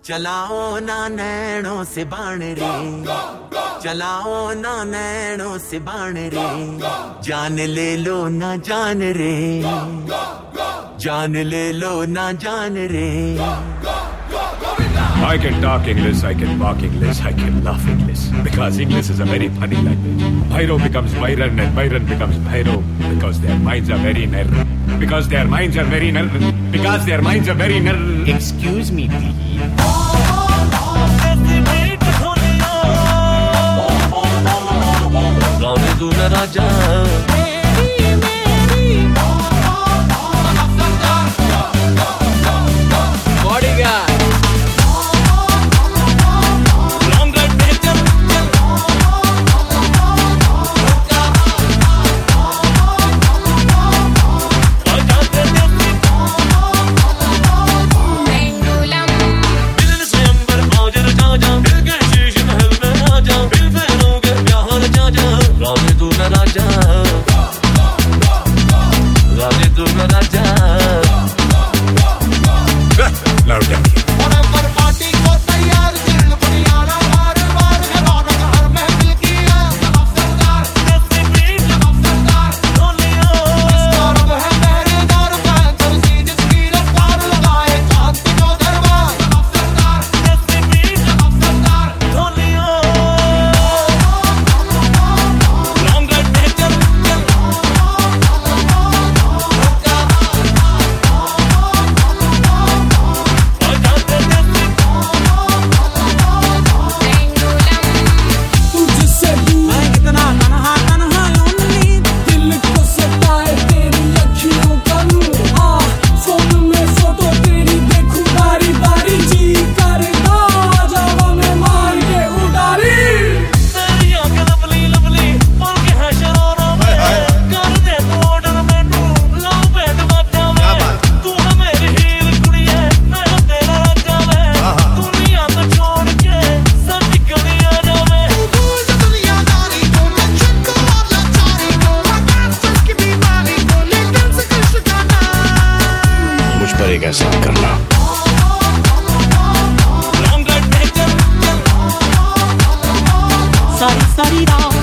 चलाओ ना नैनों से बाण रे, चलाओ ना नैनों से बाण रे, जान ले लो ना जान रे, जान ले लो ना जान रे। I can talk English, I can walk English, I can laugh English, because English is a very funny language. Bhairo becomes Byron and Byron becomes Bhairo, because their minds are very narrow. Because their minds are very narrow. Because their minds are very narrow. Excuse me, please. राजा कैसा करना सारी सारी रात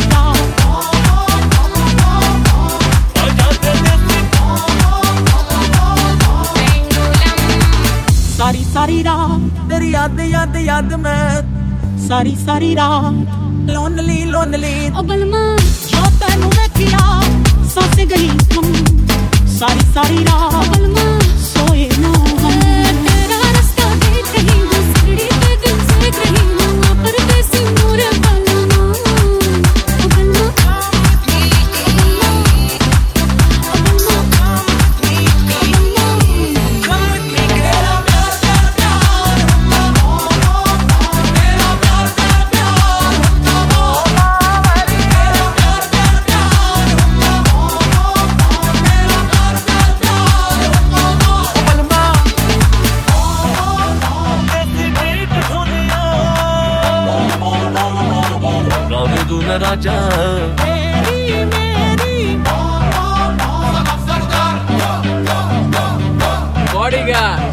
सारी सारी रात तेरी याद याद याद में सारी सारी रात लोनली लोनली बलमा जो तेनू मैं किया सस गई हम सारी सारी रात बलमा सोए ना हम तेरा रास्ता देख रही हूँ सीढ़ी पे दिल सेक रही हूँ परदेसी मोरे बलमा बलमा राजा बॉडीगार्ड